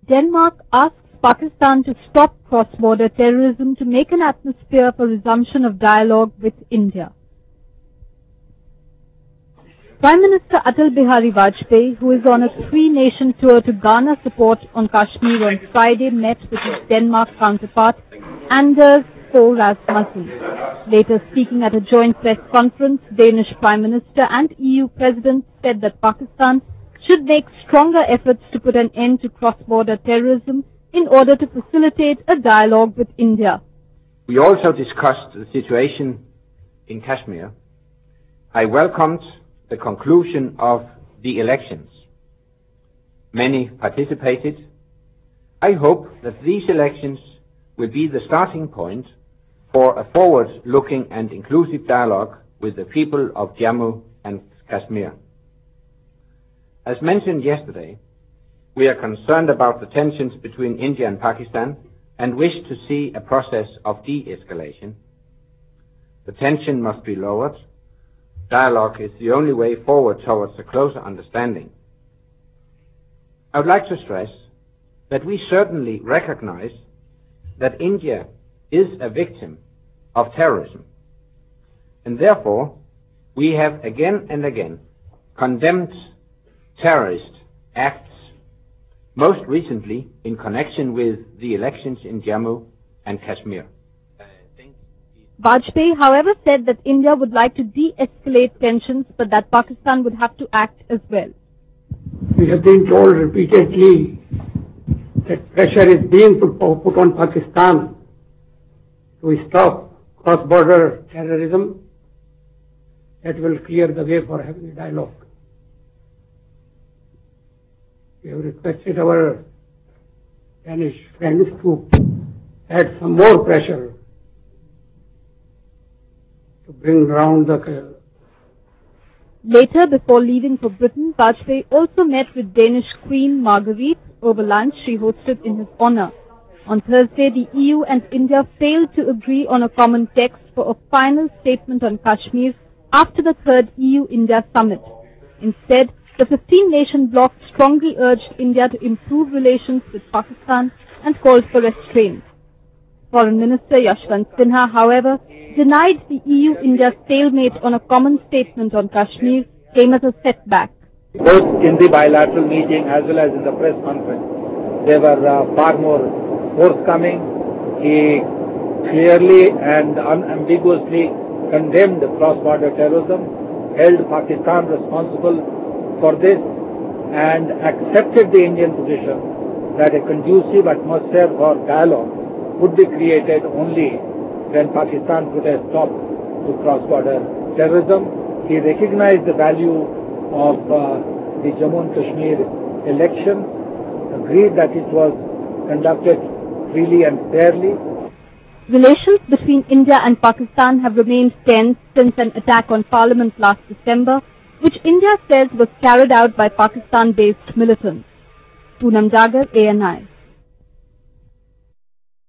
Denmark asks Pakistan to stop cross-border terrorism to make an atmosphere for resumption of dialogue with India. Prime Minister Atal Bihari Vajpayee, who is on a three-nation tour to garner support on Kashmir on Friday, met with his Denmark counterpart, Anders Fogh Rasmussen. Later speaking at a joint press conference, Danish Prime Minister and EU President said that Pakistan should make stronger efforts to put an end to cross-border terrorism in order to facilitate a dialogue with India. We also discussed the situation in Kashmir. I welcomed the conclusion of the elections. Many participated. I hope that these elections will be the starting point for a forward-looking and inclusive dialogue with the people of Jammu and Kashmir. As mentioned yesterday, we are concerned about the tensions between India and Pakistan and wish to see a process of de-escalation. The tension must be lowered. Dialogue is the only way forward towards a closer understanding. I would like to stress that we certainly recognize that India is a victim of terrorism, and therefore we have again and again condemned terrorist acts, most recently in connection with the elections in Jammu and Kashmir. Vajpayee, however, said that India would like to de-escalate tensions, but that Pakistan would have to act as well. We have been told repeatedly that pressure is being put on Pakistan to stop cross-border terrorism. That will clear the way for having a dialogue. We have requested our Danish friends to add some more pressure to bring around the... Later, before leaving for Britain, Vajpayee also met with Danish Queen Marguerite over lunch she hosted in his honor. On Thursday, the EU and India failed to agree on a common text for a final statement on Kashmir after the third EU-India summit. Instead, the 15-nation bloc strongly urged India to improve relations with Pakistan and called for restraint. Foreign Minister Yashwant Sinha, however, denied the EU-India stalemate on a common statement on Kashmir came as a setback. Both in the bilateral meeting as well as in the press conference, they were far more forthcoming. He clearly and unambiguously condemned cross-border terrorism, held Pakistan responsible for this, and accepted the Indian position that a conducive atmosphere for dialogue would be created only when Pakistan put a stop to cross-border terrorism. He recognized the value of the Jammu and Kashmir elections, agreed that it was conducted freely and fairly. Relations between India and Pakistan have remained tense since an attack on Parliament last December, which India says was carried out by Pakistan-based militants. Poonam Jagar, ANI.